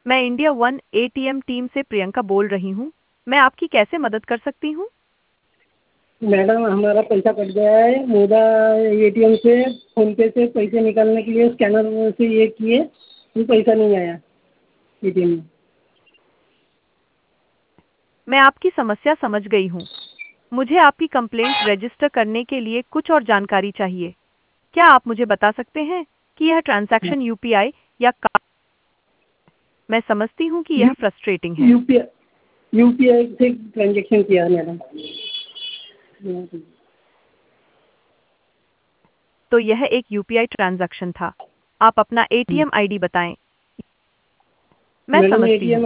मैं India one ATM team से प्रियंका बोल रही हूँ। मैं आपकी कैसे मदद कर सकती हूँ? मैडम हमारा पैसा कट गया है। मुदा एटीएम से फ़ोनपे से पैसे निकालने के लिए स्कैनर से ये किए, फिर पैसा नहीं आया एटीएम में। मैं आपकी समस्या समझ गई हूँ। मुझे आपकी कंप्लेंट रजिस्टर करने के लिए कुछ और जानकारी चाहिए। क्या आप मुझे बता सकते हैं कि यह ट्रांजैक्शन यूपीआई या कार्ड? मैं समझती हूँ कि यू यह फ्रस्ट्रेटिंग है। यूपीआई यूपीआई से ट्रांजेक्शन किया है मैडम। तो यह एक यूपीआई ट्रांजैक्शन था। आप अपना एटीएम आईडी बताएं। मैं मैडम समझती हूँ।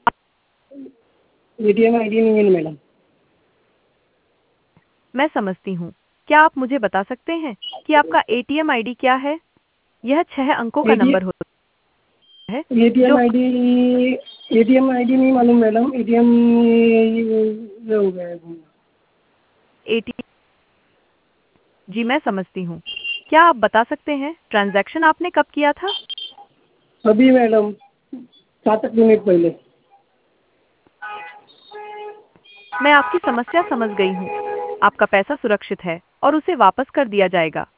एटीएम आईडी नहीं है मैडम। मैं समझती हूँ। क्या आप मुझे बता सकते हैं कि आपका एटीएम आईडी क्या है? यह 6 अंकों का एटी नंबर होता है एटीएम जो आईडी एटीएम आईडी नहीं मालूम मैडम। एटीएम ये हो गया है। एटी जी मैं समझती हूँ। क्या आप बता सकते हैं ट्रांजैक्शन आपने कब किया था? अभी मैडम 7 मिनट पहले। मैं आपकी समस्या समझ गई हूँ। आपका पैसा सुरक्षित है और उसे वापस कर दिया जाएगा।